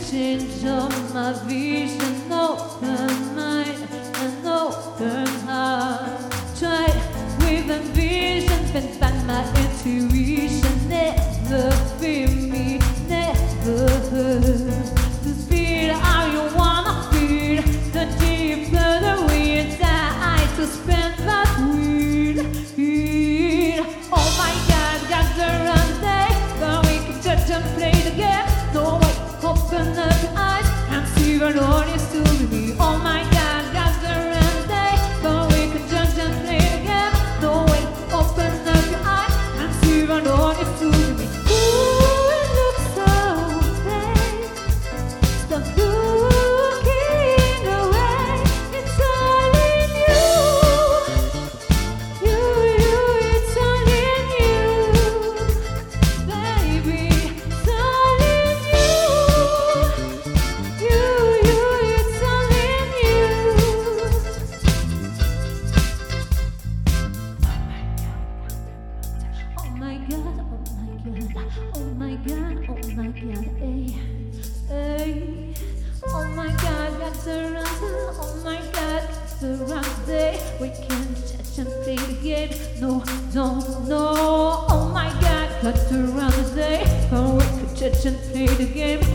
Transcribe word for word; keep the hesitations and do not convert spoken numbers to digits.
change of my vision, open mind and open heart. Try with envision, then find my intuition. Never fear me, never hurt. The speed how you wanna feel, the deeper the weird die to spend that weed. Oh my God, got the run day, but we can touch and play the game. No way, open up your eyes and see what all is to be. Oh my God, got the run day, but we can touch and play the game. No way, open up your eyes and see what all is to be. Ooh, it looks so fake. Stop looking away. It's all in you. You, you, it's all in you. Baby, it's all in you. You, you, it's all in you. Oh my God, oh my God, oh my God, oh my God, hey, hey. Oh my God, got the run, oh my God, got the run day. We can touch and play the game. No, no, no. Oh my God, got the run day. Oh, we can touch and play the game.